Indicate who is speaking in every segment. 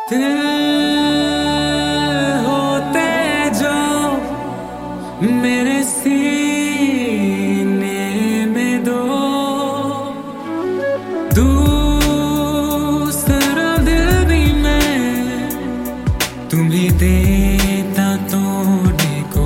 Speaker 1: दिल होते जो मेरे सीने में दो, दूसरा दिल भी मैं तुम्हें देता तोड़ने को।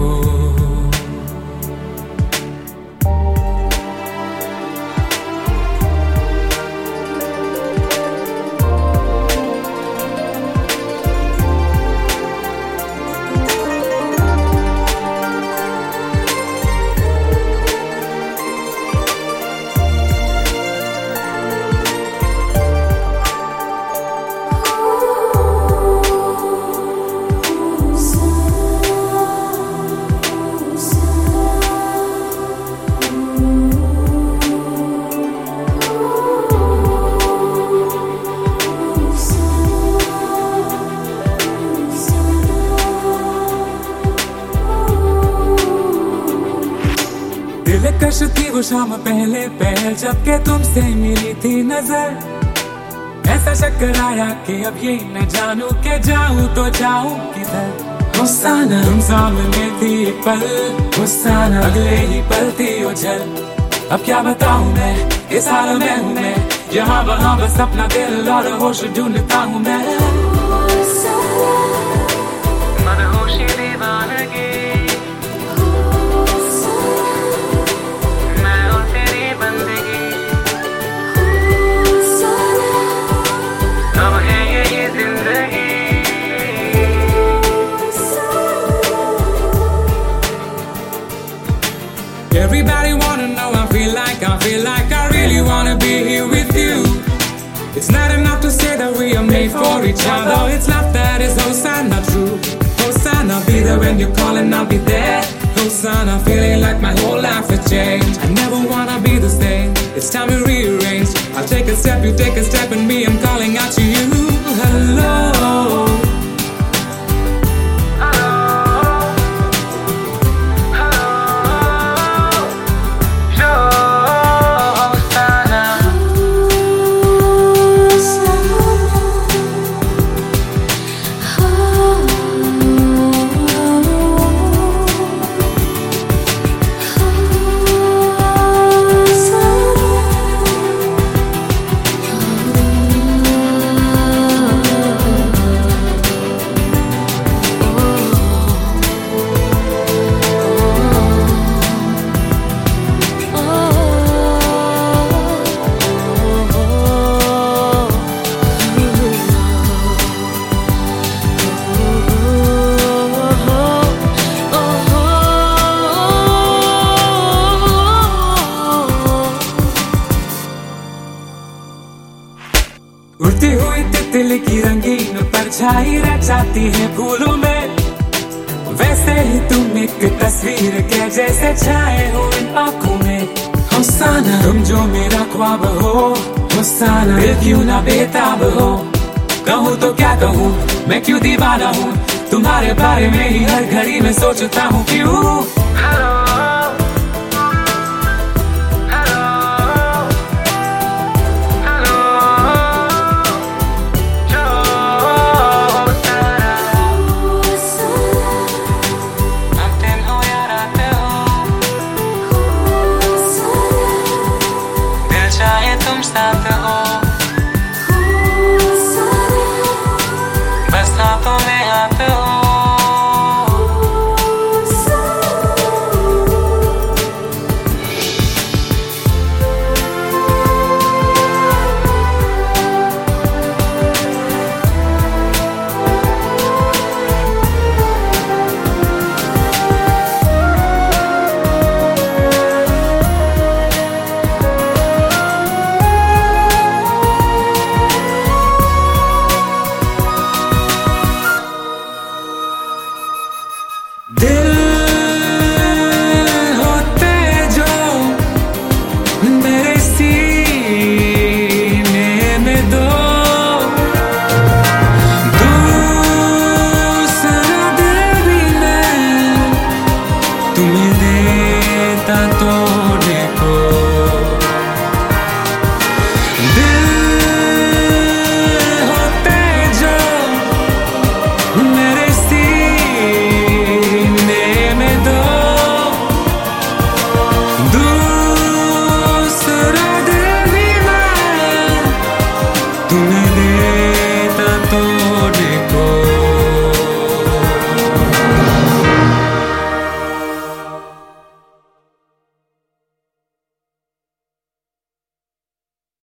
Speaker 1: दिलकश थी वो शाम पहले पहल जबकि तुमसे मिली थी नजर। ऐसा चक्कर आया कि अब ये न जानू के जाऊं तो जाऊं किधर। हुस्साना तुम सामने थी पल, हुस्साना अगले ही पल थी उछल। अब क्या बताऊं मैं, इस हाल में हूँ मैं, यहाँ वहाँ बस अपना दिल और होश ढूंढता हूँ मैं। मदहोशी दीवानगी Everybody wanna know, I feel like I really wanna be here with you. It's not enough to say that we are made for each other. It's love that is Hosanna true. Hosanna, be there when you call and I'll be there. Hosanna, feeling like my whole life has changed. I never wanna be the same. It's time to rearrange. I'll take a step, you take a step, and me, I'm calling out to you. Hello. उड़ती हुई तितली की रंगीन परछाई रह जाती है फूलों में। वैसे ही तुम एक तस्वीर के जैसे छाए हो इन आँखों में। हुस्साना तुम जो मेरा ख्वाब हो, हुस्साना दिल क्यों ना बेताब हो। कहूँ तो क्या कहूँ, मैं क्यों दीवाना हूँ, तुम्हारे बारे में ही हर घड़ी में सोचता हूँ क्यों।
Speaker 2: तुम साथ हो।